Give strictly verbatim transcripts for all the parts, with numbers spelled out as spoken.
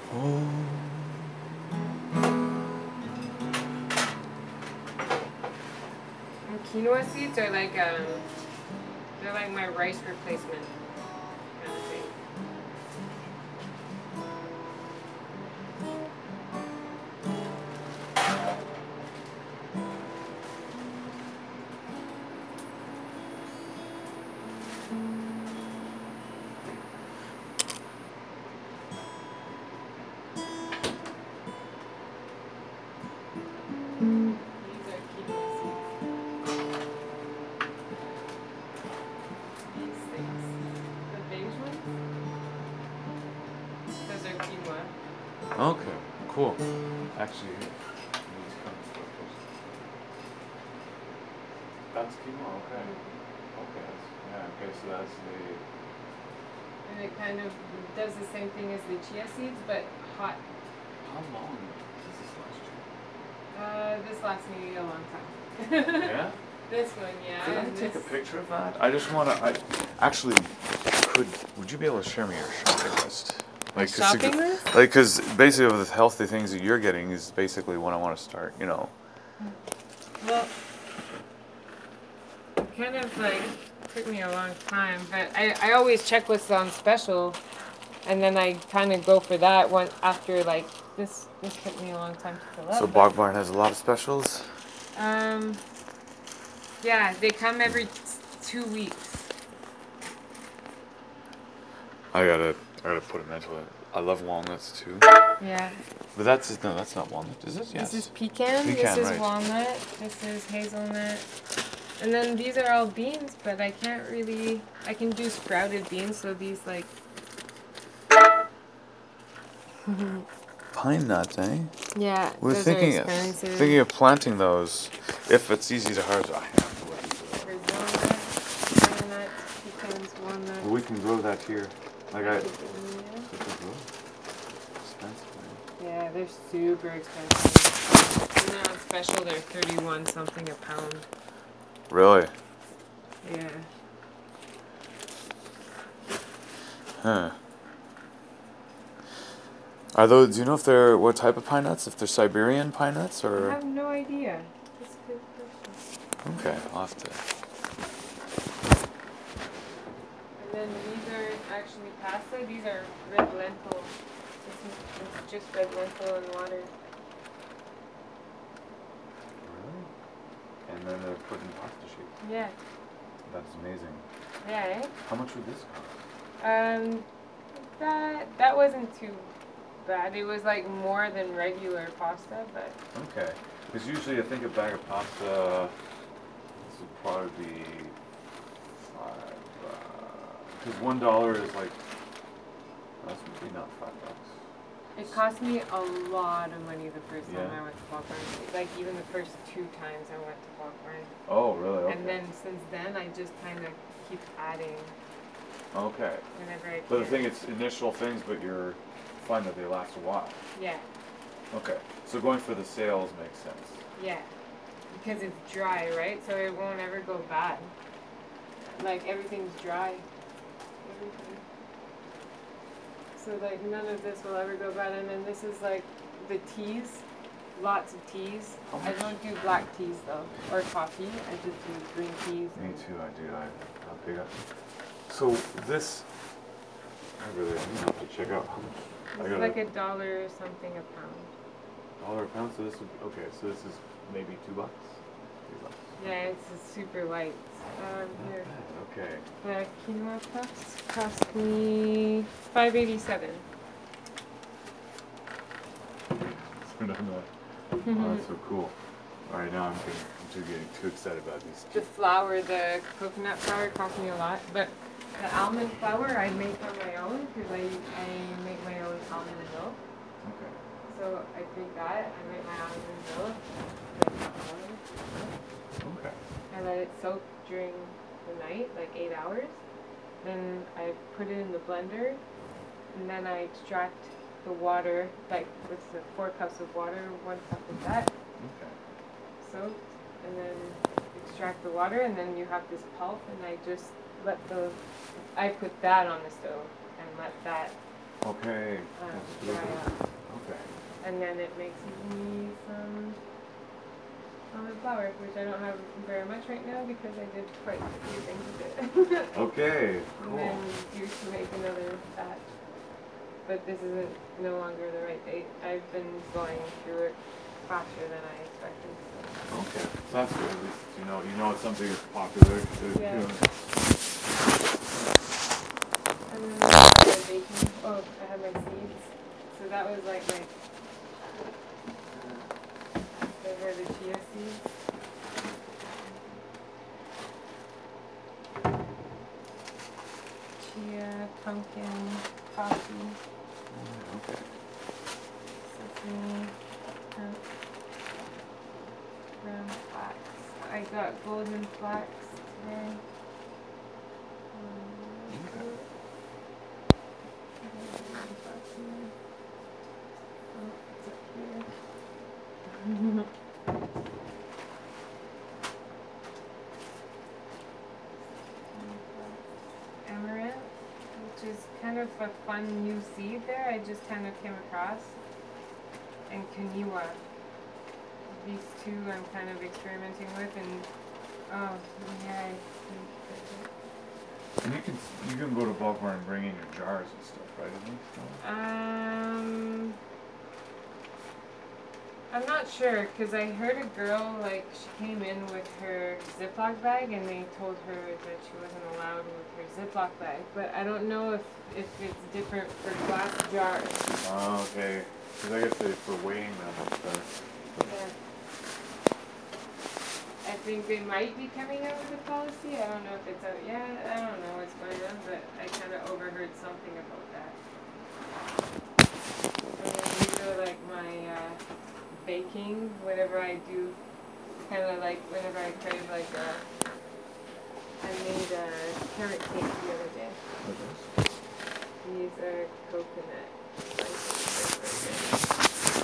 Oh. And quinoa seeds are like um, they're like my rice replacement kind of thing. These are quinoa seeds. These things, the beige ones, those are quinoa. Okay, cool. Actually, here, I need to come focus. That's quinoa, okay. Okay, that's, yeah, okay, so that's the. And it kind of does the same thing as the chia seeds, but hot. How long does this last you? Uh, this lasts me a long time. Yeah? This one, yeah. Could I and take a this- picture of that? I just want to. I actually could. Would you be able to share me your shopping list? Like 'cause shopping to- list? Like, because basically the healthy things that you're getting is basically what I want to start. You know. Well, it kind of like took me a long time, but I, I always check what's on special, and then I kind of go for that one after like this. This took me a long time to fill up. So but- Bog Barn has a lot of specials. Um. Yeah, they come every t- two weeks. I gotta. I gotta put a mental. I love walnuts too. Yeah. But that's no, that's not walnut, is it? Yes. This is pecan. Pecan, this is right. walnut. This is hazelnut. And then these are all beans, but I can't really. I can do sprouted beans, so these like. Pine nuts, eh? Yeah, We're those thinking are of expensive. thinking of planting those if it's easy to harvest. I have to look into that. Brazil nuts, nuts, pecans, walnuts. Well, we can grow that here. Like I. Macadamia. Expensive. Yeah, they're super expensive. And they're on special. They're thirty-one something a pound. Really? Yeah. Huh. Are those? Do you know if they're what type of pine nuts? If they're Siberian pine nuts I or? have no idea. That's a good question. Okay, I'll have to. And then these are actually pasta. These are red lentil. This is it's just red lentil and water. Really? And then they're put in pasta shape. Yeah. That's amazing. Yeah. Eh? How much would this cost? Um, that that wasn't too bad. It was like more than regular pasta, but Okay. Because usually I think a bag of pasta. This would probably be five. Because one dollar is like. That's maybe not five bucks. it cost me a lot of money the first time Yeah. I went to Balkbarn. Like even the first two times I went to Balkbarn. Oh, really? Okay. And then since then I just kind of keep adding Okay. whenever I can. But the thing, it's initial things, but you're find that they last a while. Yeah, Okay. So going for the sales makes sense. yeah. Because it's dry, right? So it won't ever go bad. Like everything's dry. Everything. So like none of this will ever go bad. And then this is like the teas. Lots of teas. How I much? don't do black teas though, or coffee. I just do green teas. Me and- too. I do. I I'll pick up. So this, I really I'm gonna have to check out how much. I It's got like a dollar or something a pound. dollar a pound. So this would okay. So this is maybe two bucks. Three bucks. Yeah, it's a super light. Um, Not here. bad. Okay. The quinoa puffs cost me five eighty seven. So no, no. Oh, that's so cool. All right, now I'm getting, I'm too getting too excited about these. The flour, the coconut flour cost me a lot, but the almond flour I make on my own because I, I make my own almond milk. Okay. So I take that, I make my almond milk, make hot water. Okay. I let it soak during the night, like eight hours. Then I put it in the blender, and then I extract the water, like with the four cups of water, one cup of that Okay. soaked, and then extract the water, and then you have this pulp, and I just let the, I put that on the stove and let that Okay. um, That's dry good. up. Okay. And then it makes me some almond flour, which I don't have very much right now because I did quite a few things with it. Okay. And Cool. then due to make another batch. But this isn't no longer the right date. I've been going through it faster than I expected. So. Okay. So that's good. At least you know you know it's something that's popular. To, Yeah. you know. And then I started baking. Oh, I had my seeds. So that was like my. Those were the chia seeds. Chia, pumpkin, coffee, Okay. sesame, hemp, brown flax. I got golden flax today. Um, Okay. golden flax in there. Oh, it's up here. Amaranth, which is kind of a fun new seed there. I just kind of came across. And Kaniwa. These two I'm kind of experimenting with, and oh yeah. And you can you can go to Baltimore and bring in your jars and stuff, right? Isn't it? Um, I'm not sure because I heard a girl like she came in with her Ziploc bag, and they told her that she wasn't allowed with her Ziploc bag. But I don't know if if it's different for glass jars. Oh, okay. Because I guess they for weighing them and stuff. Yeah. I think they might be coming out with a policy. I don't know if it's out yet. I don't know what's going on, but I kind of overheard something about that. And then these are like my uh, baking, whatever I do, kind of like whenever I crave like a, I made a carrot cake the other day. Okay. These are coconut. I think they're very good.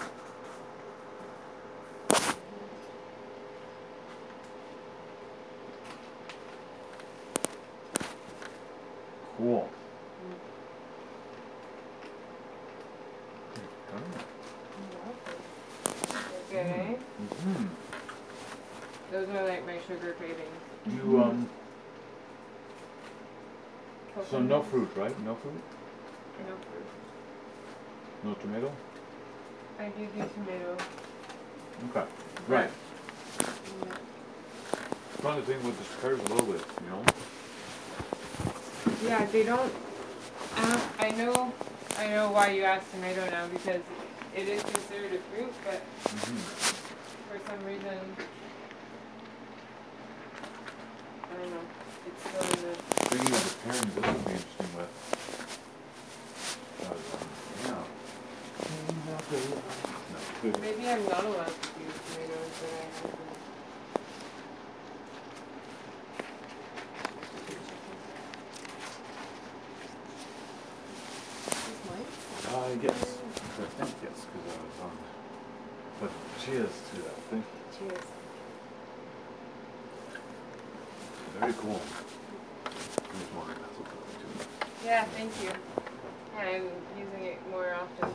Cool. Okay. Mm-hmm. Those are like my sugar cravings. You um. So no Coconut. fruit, right? No fruit. No fruit. No tomato. I do do tomato. Okay. Right. Yeah. Trying to think what this pairs well with, you know. Yeah, they don't. Uh, I know. I know why you asked tomato now because it is considered a fruit, but Mm-hmm. for some reason, I don't know. It's still in the. Thinking of the pairing, this would be interesting with. Uh, um, yeah. No. Maybe I'm not allowed to do tomatoes, but I have to. Is this mine? Uh, yes. I think yes, because I was on. But cheers to that. Thank you. Cheers. Very cool. There's more. That's okay too. Yeah, thank you. I'm using it more often.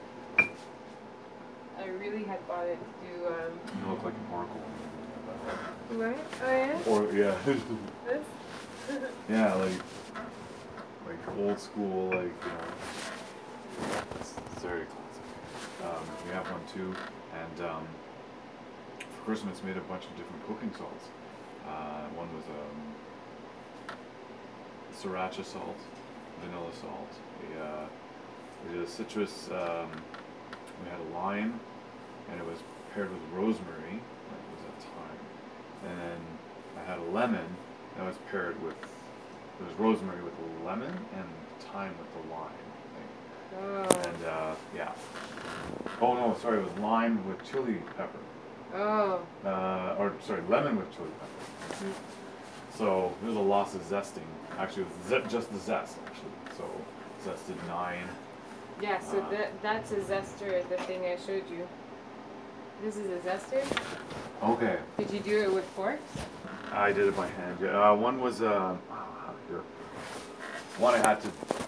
I really had bought it to do, um... You look like an oracle. What? Oh yeah? Or yeah. This? Yeah, like like old school, like you know. It's, it's very classic. Um, we have one too, and um, for Christmas made a bunch of different cooking salts. Uh, one was um, sriracha salt, vanilla salt. We uh, we did a citrus. Um, we had a lime, and it was paired with rosemary. That was at thyme. And then I had a lemon that was paired with. It was rosemary with the lemon and thyme with the lime. I Oh. think. And uh, yeah. Oh no, sorry, it was lime with chili pepper. Oh. Uh, or sorry, lemon with chili pepper. Mm. So there's a loss of zesting. Actually, it was ze- just the zest actually. So zested nine. Yeah, so Uh, that that's a zester, the thing I showed you. This is a zester? Okay. Did you do it with forks? I did it by hand. Yeah. Uh, one was uh, here. One I had to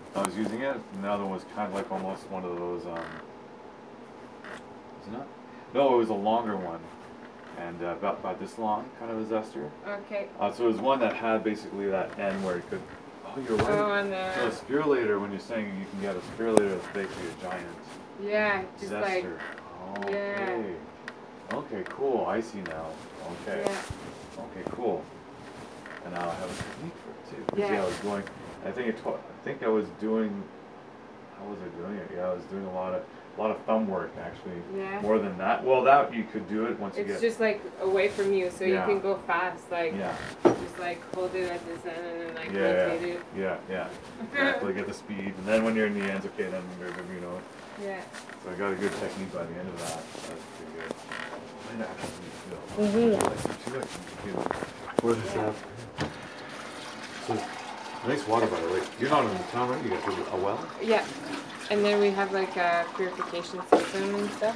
I was using it, and the other one was kind of like almost one of those, um, is it not? No, it was a longer one, and uh, about, about this long, kind of a zester. Okay. Uh, so it was one that had basically that end where it could, oh, you're right. Oh, and So a the spirulator, when you're saying you can get a spirulator that's basically a giant yeah, just zester. like Oh, yeah. okay. Okay, cool. I see now. Okay. yeah. Okay, cool. And now I have a technique for it too. 'Cause, Yeah. yeah, I was going. I think it. Taught, I think I was doing. How was I doing it? Yeah, I was doing a lot of, a lot of thumb work actually. Yeah. More than that. Well, that you could do it once you It's get. just like away from you, so Yeah. you can go fast. Like Yeah. just like hold it at this end and then like Yeah. rotate Yeah. it. Yeah. Yeah. Exactly. Get the speed, and then when you're in the ends, okay, then you know. Yeah. So I got a good technique by the end of that. That's pretty good. I might actually need to go. Mhm. Like two, I can do. What is Yeah. that? So, nice water, by the way. You're not in the town, right? You got a well? Yeah. And then we have like a purification system and stuff.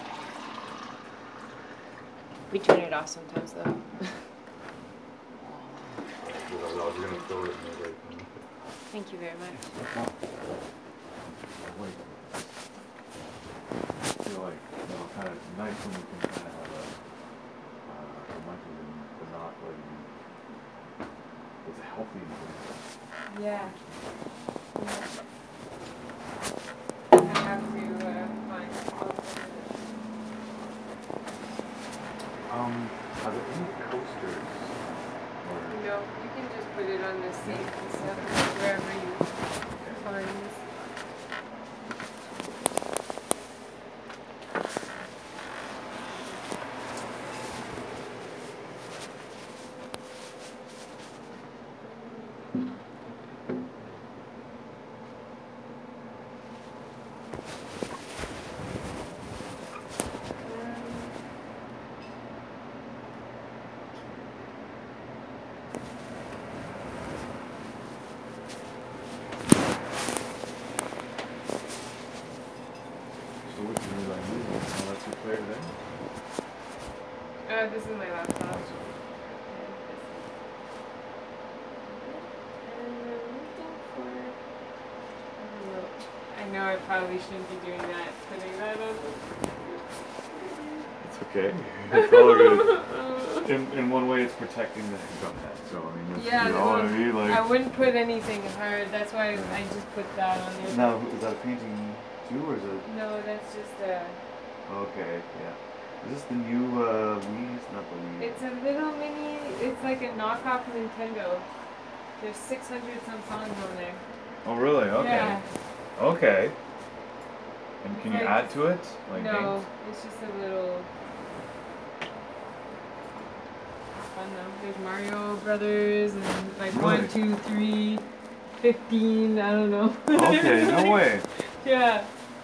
We turn it off sometimes though. I was gonna throw it in the right thing. Thank you very much. I feel like, you know, kind of nice when you can kind of have a, uh, a monkey but not like, it's healthy. Yeah. I have to uh, find Um, are there any coasters? Or, No, you can just put it on the sink and stuff wherever you find. so what's the new line using? Oh, that's your player there? Uh, this is my laptop. Oh, I know I probably shouldn't be doing that, putting that on it's okay. It's all good. the... In, in one way, it's protecting the gum head. So I mean, it's, Yeah, you the know what I one- mean? Like, I wouldn't put anything hard, that's why I just put that on there. now, is that a painting too, or is it? No, that's just a... Okay, yeah. Is this the new uh, Wii? It's not the Wii. It's a little mini, it's like a knockoff Nintendo. There's six hundred some songs on there. Oh, really? Okay. Yeah. Okay. And can you Like- add to it? Like No, games? it's just a little... Fun though. There's Mario Brothers and like Really? one, two, three, fifteen, I don't know. Okay, no way. Yeah.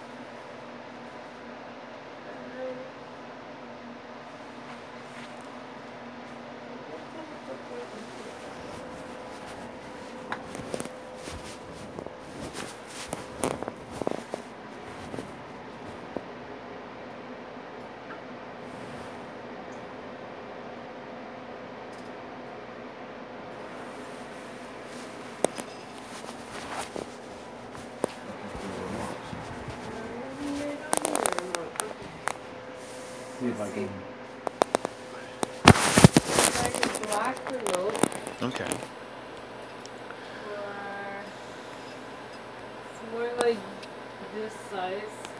See if I can. Like a black remote Okay. or it's more like this size.